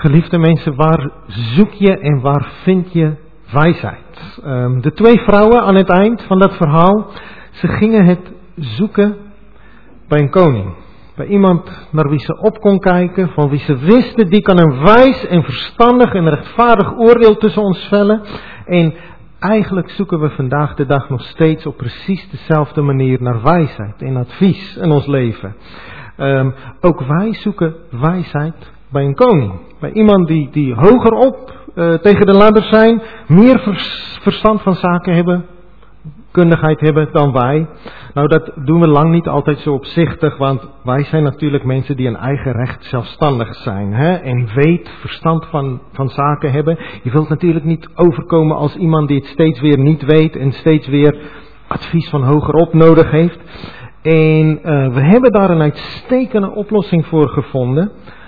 Geliefde mensen, waar zoek je en waar vind je wijsheid? De twee vrouwen aan het eind van dat verhaal, ze gingen het zoeken bij een koning. Bij iemand naar wie ze op kon kijken, van wie ze wisten, die kan een wijs en verstandig en rechtvaardig oordeel tussen ons vellen. En eigenlijk zoeken we vandaag de dag nog steeds op precies dezelfde manier naar wijsheid en advies in ons leven. Ook wij zoeken wijsheid bij een koning. Bij iemand die hoger op tegen de ladder zijn, meer verstand van zaken hebben, kundigheid hebben dan wij. Nou, dat doen we lang niet altijd zo opzichtig, want wij zijn natuurlijk mensen die in eigen recht zelfstandig zijn. En verstand van zaken hebben. Je wilt natuurlijk niet overkomen als iemand die het steeds weer niet weet en steeds weer advies van hogerop nodig heeft. En we hebben daar een uitstekende oplossing voor gevonden.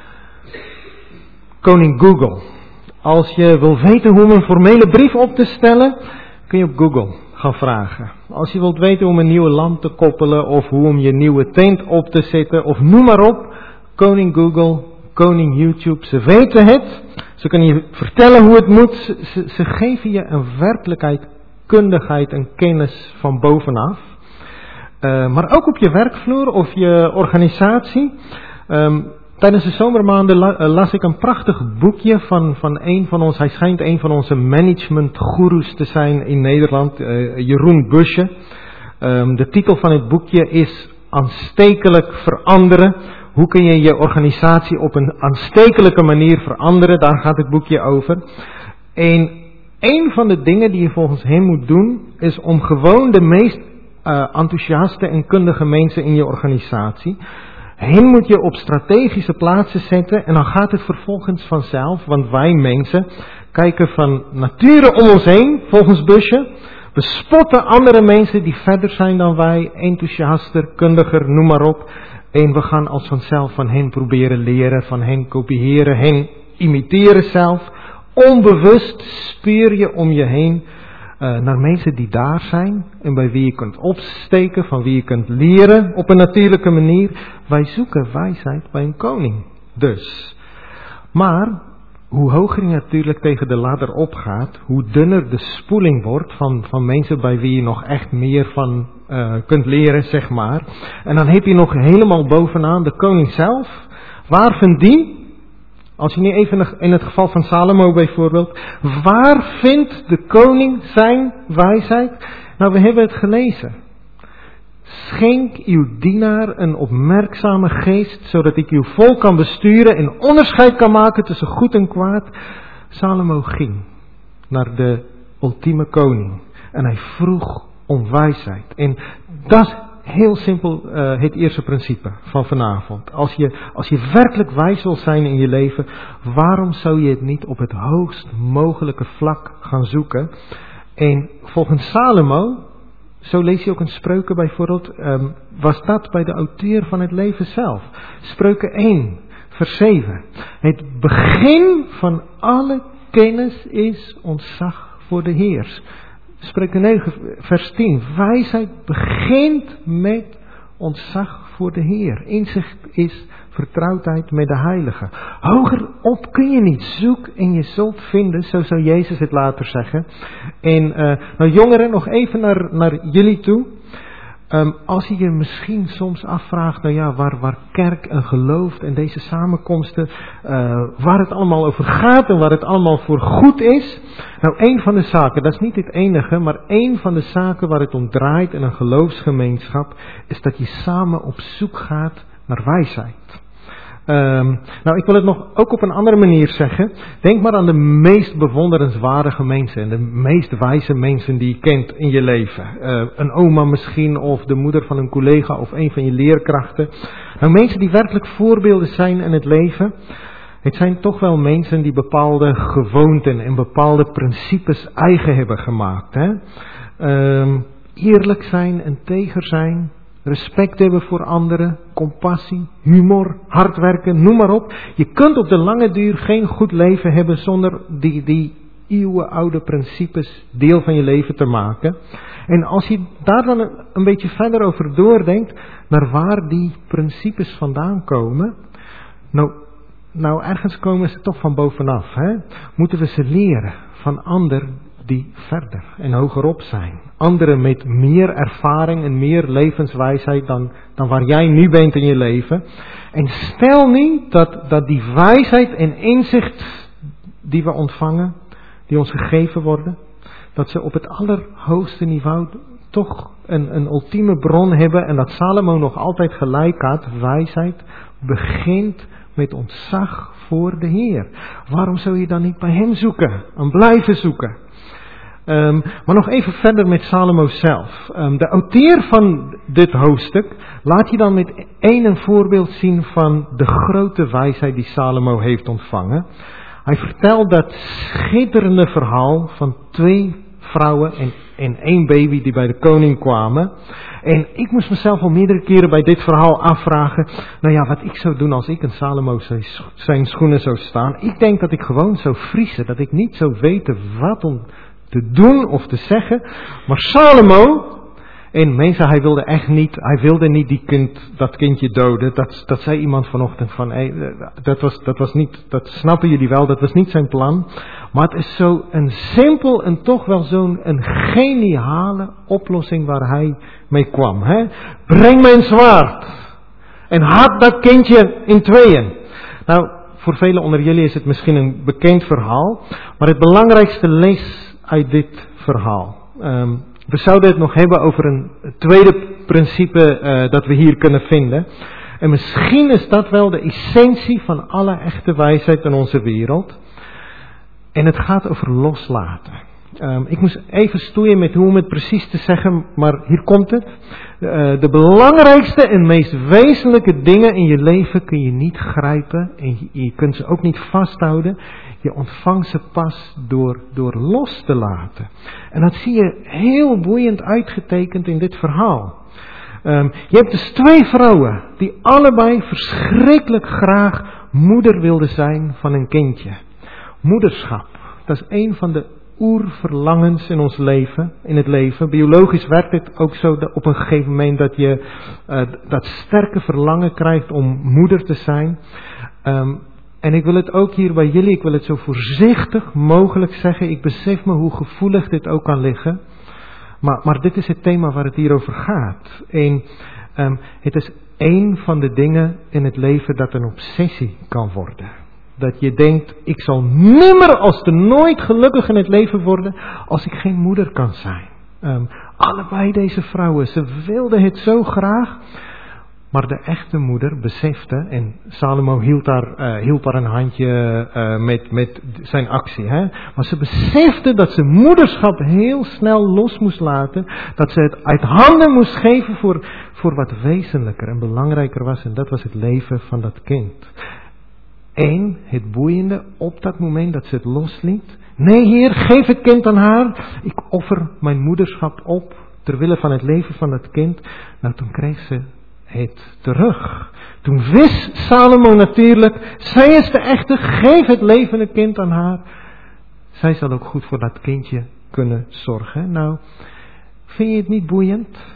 Koning Google. Als je wil weten hoe om een formele brief op te stellen, kun je op Google gaan vragen. Als je wilt weten hoe een nieuwe lamp te koppelen of hoe om je nieuwe tent op te zetten of noem maar op. Koning Google, koning YouTube, ze weten het. Ze kunnen je vertellen hoe het moet. Ze geven je een werkelijkheid, kundigheid en kennis van bovenaf. Maar ook op je werkvloer of je organisatie. Tijdens de zomermaanden las ik een prachtig boekje van een van ons. Hij schijnt een van onze managementgoeroes te zijn in Nederland. Jeroen Busche. De titel van het boekje is Aanstekelijk veranderen. Hoe kun je je organisatie op een aanstekelijke manier veranderen? Daar gaat het boekje over. En een van de dingen die je volgens hem moet doen, is om gewoon de meest enthousiaste en kundige mensen in je organisatie, hen moet je op strategische plaatsen zetten en dan gaat het vervolgens vanzelf, want wij mensen kijken van nature om ons heen, volgens Busche. We spotten andere mensen die verder zijn dan wij, enthousiaster, kundiger, noem maar op. En we gaan als vanzelf van hen proberen leren, van hen kopiëren, hen imiteren zelf. Onbewust speer je om je heen naar mensen die daar zijn en bij wie je kunt opsteken, van wie je kunt leren op een natuurlijke manier. Wij zoeken wijsheid bij een koning dus. Maar hoe hoger je natuurlijk tegen de ladder opgaat, hoe dunner de spoeling wordt van mensen bij wie je nog echt meer van kunt leren, zeg maar. En dan heb je nog helemaal bovenaan de koning zelf. Waar vindt die? Als je nu even in het geval van Salomo bijvoorbeeld. Waar vindt de koning zijn wijsheid? Nou, we hebben het gelezen. Schenk uw dienaar een opmerkzame geest, zodat ik uw volk kan besturen en onderscheid kan maken tussen goed en kwaad. Salomo ging naar de ultieme koning en hij vroeg om wijsheid. En dat is heel simpel het eerste principe van vanavond. Als je werkelijk wijs wil zijn in je leven, waarom zou je het niet op het hoogst mogelijke vlak gaan zoeken? En volgens Salomo, zo lees je ook in Spreuken bijvoorbeeld, was dat bij de auteur van het leven zelf. Spreuken 1, vers 7. Het begin van alle kennis is ontzag voor de Heer. Spreuken 9, vers 10. Wijsheid begint met ontzag voor de Heer. Inzicht is vertrouwdheid met de Heilige. Hoger op kun je niet. Zoek en je zult vinden. Zo zou Jezus het later zeggen. En nou jongeren, nog even naar jullie toe. Als je je misschien soms afvraagt, nou ja, waar kerk en geloof en deze samenkomsten, waar het allemaal over gaat en waar het allemaal voor goed is. Nou, één van de zaken, dat is niet het enige, maar één van de zaken waar het om draait in een geloofsgemeenschap, is dat je samen op zoek gaat naar wijsheid. Nou, ik wil het nog ook op een andere manier zeggen. Denk maar aan de meest bewonderenswaardige mensen en de meest wijze mensen die je kent in je leven. Een oma misschien, of de moeder van een collega, of een van je leerkrachten. Nou, mensen die werkelijk voorbeelden zijn in het leven. Het zijn toch wel mensen die bepaalde gewoonten en bepaalde principes eigen hebben gemaakt. Hè? Eerlijk zijn, integer zijn. Respect hebben voor anderen, compassie, humor, hard werken, noem maar op. Je kunt op de lange duur geen goed leven hebben zonder die eeuwenoude principes deel van je leven te maken. En als je daar dan een beetje verder over doordenkt, naar waar die principes vandaan komen. Nou, nou ergens komen ze toch van bovenaf. Hè? Moeten we ze leren van anderen die verder en hogerop zijn. Anderen met meer ervaring en meer levenswijsheid dan waar jij nu bent in je leven. En stel niet dat die wijsheid en inzicht die we ontvangen, die ons gegeven worden, dat ze op het allerhoogste niveau toch een ultieme bron hebben en dat Salomo nog altijd gelijk had. Wijsheid begint met ontzag voor de Heer. Waarom zou je dan niet bij hem zoeken en blijven zoeken? Maar nog even verder met Salomo zelf. De auteur van dit hoofdstuk laat je dan met een voorbeeld zien van de grote wijsheid die Salomo heeft ontvangen. Hij vertelt dat schitterende verhaal van 2 vrouwen en 1 baby die bij de koning kwamen. En ik moest mezelf al meerdere keren bij dit verhaal afvragen. Nou ja, wat ik zou doen als ik in Salomo zijn schoenen zou staan. Ik denk dat ik gewoon zou vriezen. Dat ik niet zou weten wat om te doen of te zeggen. Maar Salomo, en mensen, hij wilde niet dat kindje doden. Dat zei iemand vanochtend van, dat was niet, dat snappen jullie wel, dat was niet zijn plan. Maar het is zo een simpel en toch wel zo'n geniale oplossing waar hij mee kwam. Hè? Breng mijn zwaard en haat dat kindje in 2. Nou, voor velen onder jullie is het misschien een bekend verhaal. Maar het belangrijkste les uit dit verhaal. We zouden het nog hebben over een tweede principe dat we hier kunnen vinden. En misschien is dat wel de essentie van alle echte wijsheid in onze wereld. En het gaat over loslaten. Ik moest even stoeien met hoe om het precies te zeggen, maar hier komt het. De belangrijkste en meest wezenlijke dingen in je leven kun je niet grijpen en je kunt ze ook niet vasthouden. Je ontvangt ze pas door los te laten. En dat zie je heel boeiend uitgetekend in dit verhaal. Je hebt dus 2 vrouwen die allebei verschrikkelijk graag moeder wilden zijn van een kindje. Moederschap, dat is een van de oerverlangens in ons leven, in het leven. Biologisch werkt het ook zo op een gegeven moment dat je dat sterke verlangen krijgt om moeder te zijn. En ik wil het ook hier bij jullie, ik wil het zo voorzichtig mogelijk zeggen. Ik besef me hoe gevoelig dit ook kan liggen. Maar dit is het thema waar het hier over gaat. En het is één van de dingen in het leven dat een obsessie kan worden. Dat je denkt, ik zal nimmer als te nooit gelukkig in het leven worden als ik geen moeder kan zijn. Allebei deze vrouwen, ze wilden het zo graag. Maar de echte moeder besefte, en Salomo hielp haar een handje met zijn actie. Hè? Maar ze besefte dat ze moederschap heel snel los moest laten. Dat ze het uit handen moest geven voor wat wezenlijker en belangrijker was. En dat was het leven van dat kind. En het boeiende, op dat moment dat ze het losliet. Nee, Heer, geef het kind aan haar. Ik offer mijn moederschap op terwille van het leven van het kind. Nou, toen kreeg ze het terug. Toen wist Salomo natuurlijk, zij is de echte, geef het levende kind aan haar. Zij zal ook goed voor dat kindje kunnen zorgen. Nou, vind je het niet boeiend?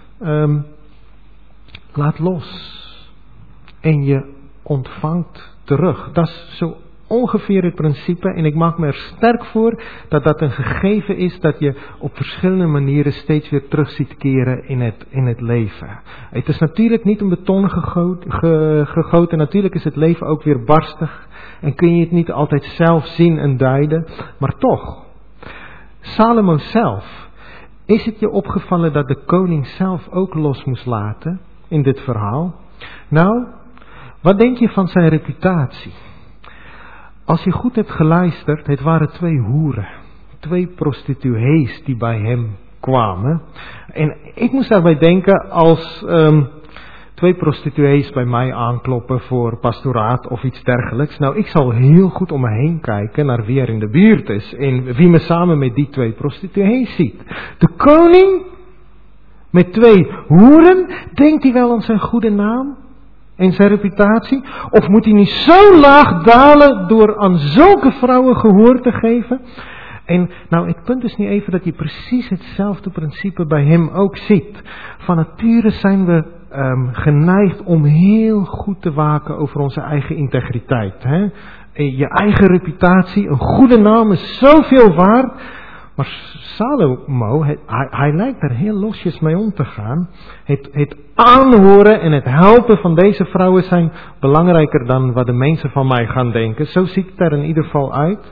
Laat los. En je ontvangt terug. Dat is zo ongeveer het principe. En ik maak me er sterk voor dat een gegeven is dat je op verschillende manieren steeds weer terug ziet keren in het leven. Het is natuurlijk niet in beton gegoten. Natuurlijk is het leven ook weer barstig. En kun je het niet altijd zelf zien en duiden. Maar toch, Salomo zelf, is het je opgevallen dat de koning zelf ook los moest laten in dit verhaal? Nou, wat denk je van zijn reputatie? Als je goed hebt geluisterd, het waren 2 hoeren. 2 prostituees die bij hem kwamen. En ik moest daarbij denken als 2 prostituees bij mij aankloppen voor pastoraat of iets dergelijks. Nou, ik zal heel goed om me heen kijken naar wie er in de buurt is. En wie me samen met die 2 prostituees ziet. De koning met 2 hoeren, denkt hij wel aan zijn goede naam? En zijn reputatie? Of moet hij niet zo laag dalen door aan zulke vrouwen gehoor te geven? En nou, het punt is niet even dat je precies hetzelfde principe bij hem ook ziet. Van nature zijn we geneigd om heel goed te waken over onze eigen integriteit. Hè? En je eigen reputatie, een goede naam is zoveel waard. Maar Salomo, hij lijkt er heel losjes mee om te gaan. Het aanhoren en het helpen van deze vrouwen zijn belangrijker dan wat de mensen van mij gaan denken. Zo ziet het er in ieder geval uit.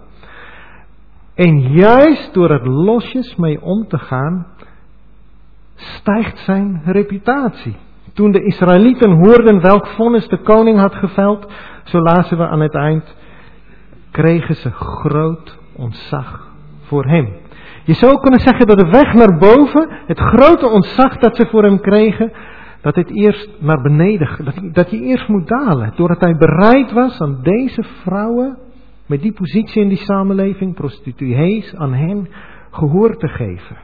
En juist door er losjes mee om te gaan, stijgt zijn reputatie. Toen de Israëlieten hoorden welk vonnis de koning had geveld, zo lazen we aan het eind, kregen ze groot ontzag voor hem. Je zou kunnen zeggen dat de weg naar boven, het grote ontzag dat ze voor hem kregen, dat het eerst naar beneden, dat je eerst moet dalen. Doordat hij bereid was aan deze vrouwen, met die positie in die samenleving, prostituees, aan hen gehoor te geven.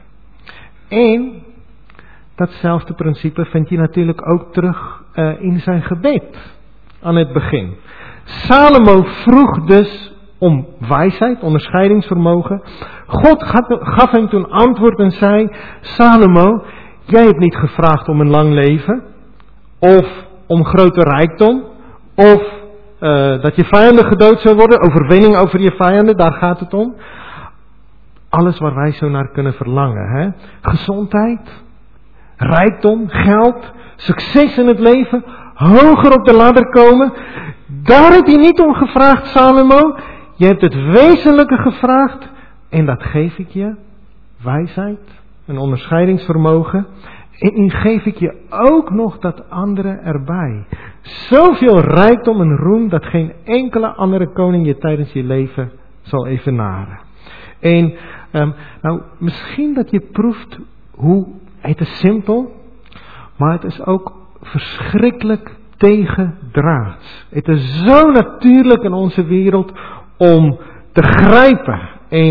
En datzelfde principe vind je natuurlijk ook terug in zijn gebed aan het begin. Salomo vroeg dus om wijsheid, onderscheidingsvermogen. God gaf hem toen antwoord en zei, Salomo, jij hebt niet gevraagd om een lang leven, of om grote rijkdom, of dat je vijanden gedood zou worden, overwinning over je vijanden, daar gaat het om. Alles waar wij zo naar kunnen verlangen. Hè? Gezondheid, rijkdom, geld, succes in het leven, hoger op de ladder komen. Daar heb je niet om gevraagd, Salomo. Je hebt het wezenlijke gevraagd en dat geef ik je. Wijsheid, een onderscheidingsvermogen. En nu geef ik je ook nog dat andere erbij. Zoveel rijkdom en roem dat geen enkele andere koning je tijdens je leven zal evenaren. En misschien dat je proeft hoe, het is simpel, maar het is ook verschrikkelijk tegendraads. Het is zo natuurlijk in onze wereld om te grijpen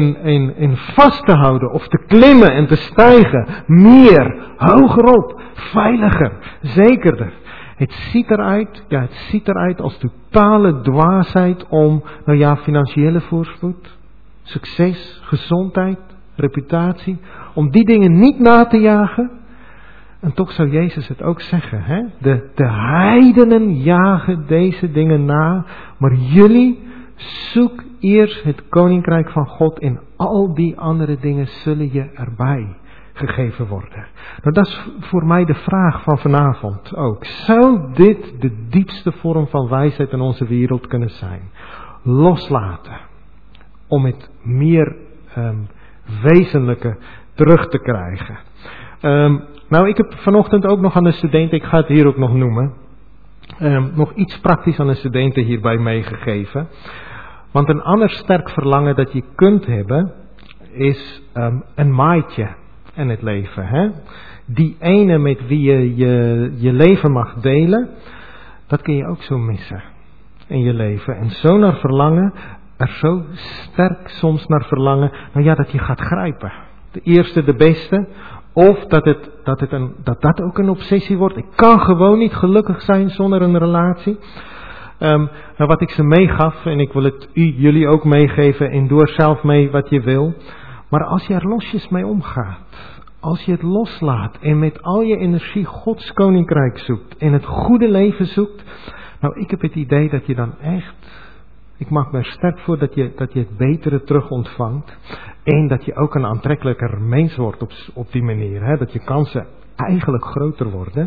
en vast te houden of te klimmen en te stijgen. Meer, hogerop, veiliger, zekerder. Het ziet eruit als totale dwaasheid om, financiële voorspoed, succes, gezondheid, reputatie, om die dingen niet na te jagen. En toch zou Jezus het ook zeggen, hè? De heidenen jagen deze dingen na, maar jullie zoek eerst het koninkrijk van God en al die andere dingen zullen je erbij gegeven worden. Nou, dat is voor mij de vraag van vanavond ook. Zou dit de diepste vorm van wijsheid in onze wereld kunnen zijn? Loslaten. Om het meer wezenlijke terug te krijgen. Ik heb vanochtend ook nog aan de studenten, ik ga het hier ook nog noemen, nog iets praktisch aan de studenten hierbij meegegeven. Want een ander sterk verlangen dat je kunt hebben, is een maatje in het leven. Hè? Die ene met wie je leven mag delen, dat kun je ook zo missen in je leven. En zo naar verlangen, er zo sterk soms naar verlangen, dat je gaat grijpen. De eerste, de beste. Of dat ook een obsessie wordt. Ik kan gewoon niet gelukkig zijn zonder een relatie. Wat ik ze meegaf, en ik wil het jullie ook meegeven, en doe er zelf mee wat je wil. Maar als je er losjes mee omgaat, als je het loslaat en met al je energie Gods koninkrijk zoekt en het goede leven zoekt, ik heb het idee dat je dan echt, ik maak me er sterk voor dat je het betere terug ontvangt. En dat je ook een aantrekkelijker mens wordt op die manier. Hè? Dat je kansen eigenlijk groter worden.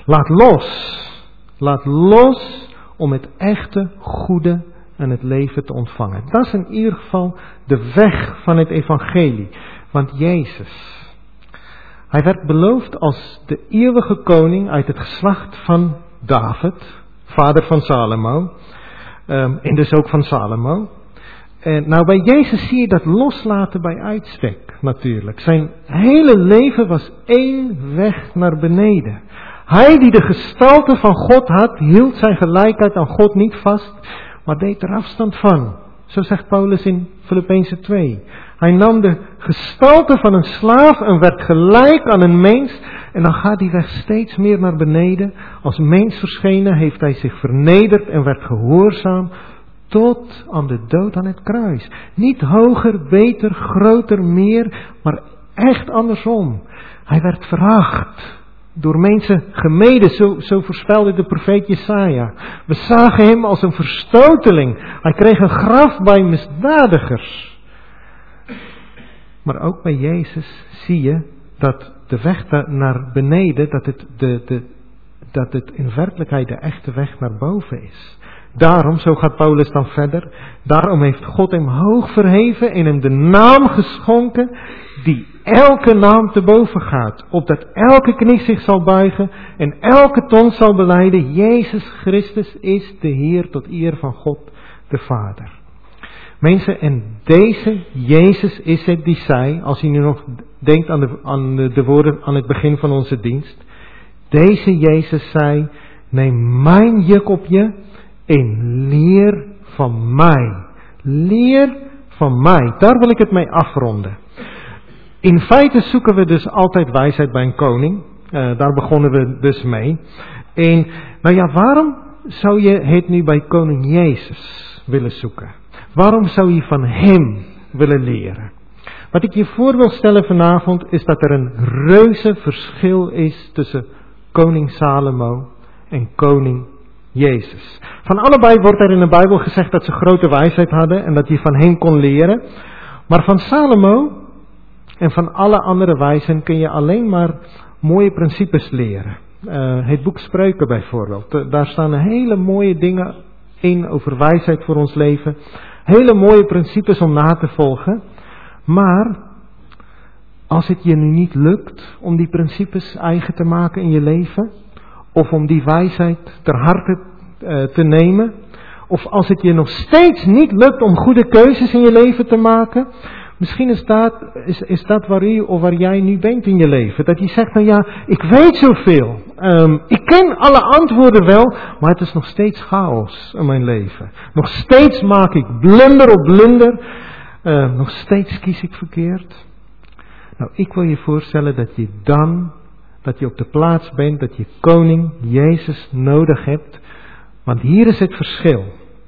Laat los om het echte goede en het leven te ontvangen. Dat is in ieder geval de weg van het evangelie. Want Jezus, hij werd beloofd als de eeuwige koning uit het geslacht van David, vader van Salomo. En dus ook van Salomo. En bij Jezus zie je dat loslaten bij uitstek natuurlijk. Zijn hele leven was één weg naar beneden. Hij die de gestalte van God had, hield zijn gelijkheid aan God niet vast, maar deed er afstand van. Zo zegt Paulus in Filippenzen 2. Hij nam de gestalte van een slaaf en werd gelijk aan een mens. En dan gaat die weg steeds meer naar beneden. Als mens verschenen heeft hij zich vernederd en werd gehoorzaam tot aan de dood aan het kruis. Niet hoger, beter, groter, meer, maar echt andersom. Hij werd veracht, door mensen gemeden, zo voorspelde de profeet Jesaja. We zagen hem als een verstoteling. Hij kreeg een graf bij misdadigers. Maar ook bij Jezus zie je dat de weg naar beneden, dat het in werkelijkheid de echte weg naar boven is. Daarom, zo gaat Paulus dan verder, daarom heeft God hem hoog verheven en hem de naam geschonken die elke naam te boven gaat. Opdat elke knie zich zal buigen en elke tong zal belijden, Jezus Christus is de Heer tot eer van God de Vader. Mensen, en deze Jezus is het die zei, als je nu nog denkt aan de woorden aan het begin van onze dienst. Deze Jezus zei, neem mijn juk op je en leer van mij. Leer van mij. Daar wil ik het mee afronden. In feite zoeken we dus altijd wijsheid bij een koning. Daar begonnen we dus mee. En nou ja, waarom zou je het nu bij koning Jezus willen zoeken? Waarom zou je van hem willen leren? Wat ik je voor wil stellen vanavond is dat er een reuze verschil is tussen koning Salomo en koning Jezus. Van allebei wordt er in de Bijbel gezegd dat ze grote wijsheid hadden en dat je van hen kon leren. Maar van Salomo en van alle andere wijzen kun je alleen maar mooie principes leren. Het boek Spreuken bijvoorbeeld. Daar staan hele mooie dingen in over wijsheid voor ons leven. Hele mooie principes om na te volgen. Maar als het je nu niet lukt om die principes eigen te maken in je leven, of om die wijsheid ter harte te nemen, of als het je nog steeds niet lukt om goede keuzes in je leven te maken, misschien is dat waar jij nu bent in je leven. Dat je zegt, nou ja, ik weet zoveel. Ik ken alle antwoorden wel, maar het is nog steeds chaos in mijn leven. Nog steeds maak ik blunder op blunder. Nog steeds kies ik verkeerd. Nou, ik wil je voorstellen dat je op de plaats bent, dat je koning Jezus nodig hebt. Want hier is het verschil.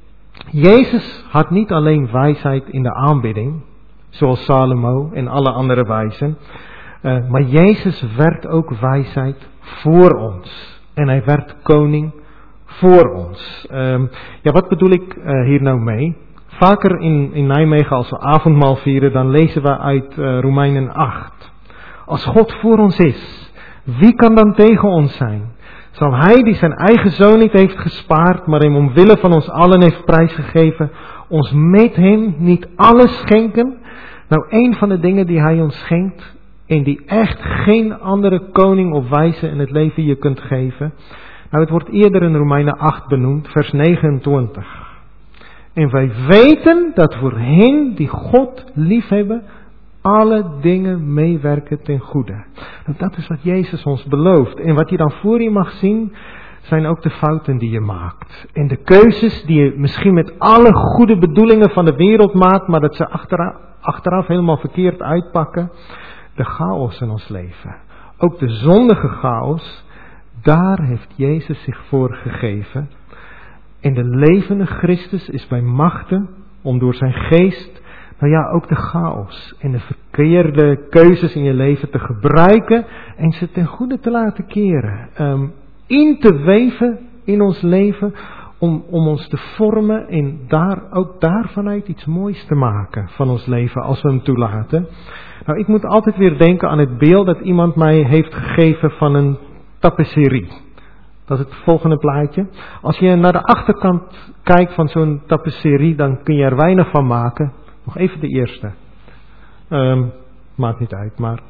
Jezus had niet alleen wijsheid in de aanbidding, zoals Salomo en alle andere wijzen. Maar Jezus werd ook wijsheid voor ons. En hij werd koning voor ons. Wat bedoel ik hier nou mee? Vaker in Nijmegen, als we avondmaal vieren, dan lezen we uit Romeinen 8. Als God voor ons is, wie kan dan tegen ons zijn? Zal hij die zijn eigen zoon niet heeft gespaard, maar hem omwille van ons allen heeft prijsgegeven, ons met hem niet alles schenken? Nou, een van de dingen die hij ons schenkt, en die echt geen andere koning of wijze in het leven je kunt geven. Nou, het wordt eerder in Romeinen 8 benoemd, vers 29. En wij weten dat voor hen die God liefhebben, alle dingen meewerken ten goede. Nou, dat is wat Jezus ons belooft. En wat je dan voor je mag zien, zijn ook de fouten die je maakt. En de keuzes die je misschien met alle goede bedoelingen van de wereld maakt, maar dat ze achteraf helemaal verkeerd uitpakken. De chaos in ons leven. Ook de zondige chaos, daar heeft Jezus zich voor gegeven. En de levende Christus is bij machten om door zijn geest, nou ja, ook de chaos en de verkeerde keuzes in je leven te gebruiken en ze ten goede te laten keren. In te weven in ons leven om ons te vormen en ook daarvanuit iets moois te maken van ons leven als we hem toelaten. Nou, ik moet altijd weer denken aan het beeld dat iemand mij heeft gegeven van een tapisserie. Dat is het volgende plaatje. Als je naar de achterkant kijkt van zo'n tapisserie, dan kun je er weinig van maken. Nog even de eerste. Maakt niet uit, maar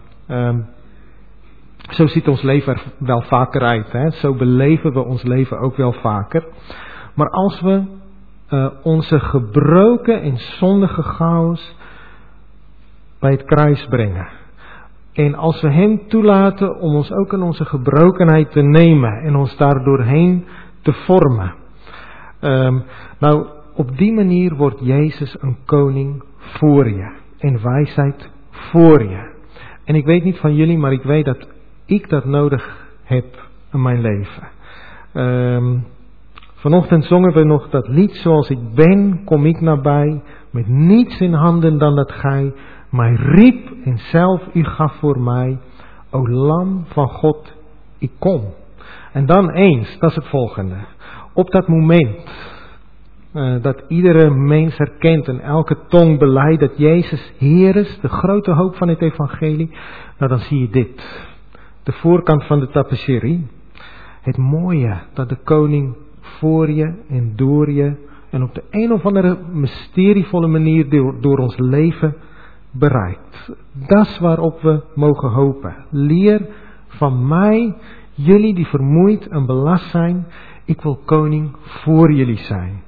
zo ziet ons leven er wel vaker uit. Hè? Zo beleven we ons leven ook wel vaker. Maar als we onze gebroken en zondige chaos bij het kruis brengen. En als we hem toelaten om ons ook in onze gebrokenheid te nemen en ons daar doorheen te vormen. Nou, op die manier wordt Jezus een koning voor je. En wijsheid voor je. En ik weet niet van jullie, maar ik weet dat ik dat nodig heb in mijn leven. Vanochtend zongen we nog dat lied, zoals ik ben, kom ik nabij, met niets in handen dan dat gij mij riep en zelf u gaf voor mij. O Lam van God, ik kom. En dan eens, dat is het volgende. Op dat moment dat iedere mens herkent en elke tong belijdt dat Jezus Heer is, de grote hoop van het evangelie, nou dan zie je dit. De voorkant van de tapisserie. Het mooie dat de koning voor je en door je en op de een of andere mysterievolle manier door ons leven bereikt. Dat is waarop we mogen hopen. Leer van mij, jullie die vermoeid en belast zijn, ik wil koning voor jullie zijn.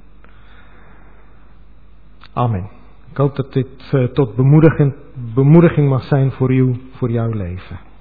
Amen. Ik hoop dat dit tot bemoediging mag zijn voor jouw leven.